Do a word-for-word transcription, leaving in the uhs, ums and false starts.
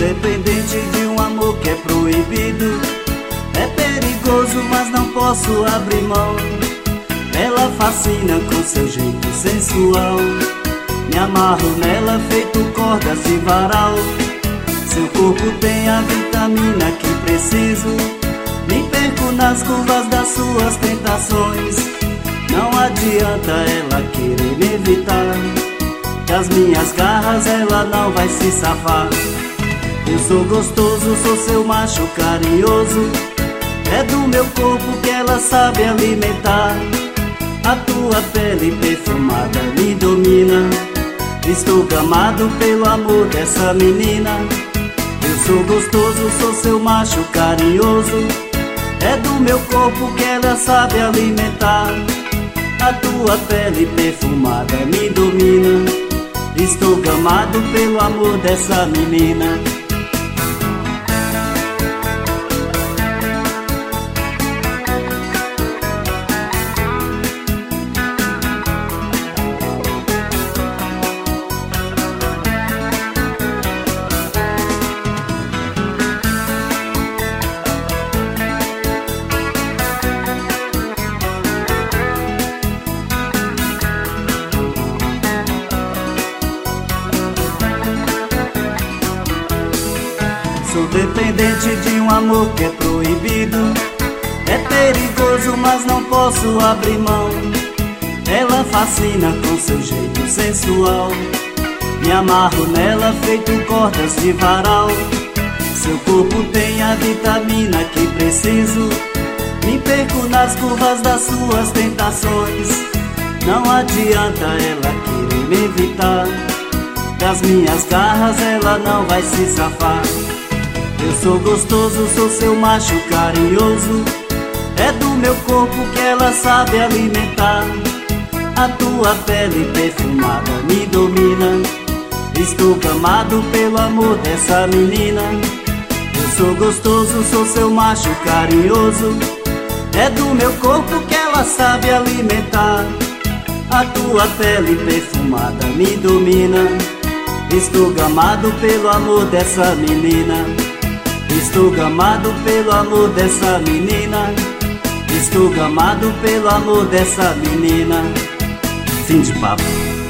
dependente de um amor que é proibido. É perigoso, mas não posso abrir mão. Ela fascina com seu jeito sensual. Me amarro nela feito cordas de varal. Seu corpo tem a vitamina que preciso. Me perco nas curvas das suas tentações. Não adianta ela querer me evitar. Das minhas garras ela não vai se safar. Eu sou gostoso, sou seu macho carinhoso. É do meu corpo que ela sabe alimentar. A tua pele perfumada me domina. Estou gamado pelo amor dessa menina. Eu sou gostoso, sou seu macho carinhoso. É do meu corpo que ela sabe alimentar. A tua pele perfumada me domina. Estou gamado pelo amor dessa menina. Sou dependente de um amor que é proibido. É perigoso, mas não posso abrir mão. Ela fascina com seu jeito sensual. Me amarro nela feito cordas de varal. Seu corpo tem a vitamina que preciso. Me perco nas curvas das suas tentações. Não adianta ela querer me evitar. Das minhas garras ela não vai se safar. Eu sou gostoso, sou seu macho carinhoso. É do meu corpo que ela sabe alimentar. A tua pele perfumada me domina. Estou gamado pelo amor dessa menina. Eu sou gostoso, sou seu macho carinhoso. É do meu corpo que ela sabe alimentar. A tua pele perfumada me domina. Estou gamado pelo amor dessa menina. Estou gamado pelo amor dessa menina. Estou gamado pelo amor dessa menina. Fim de papo.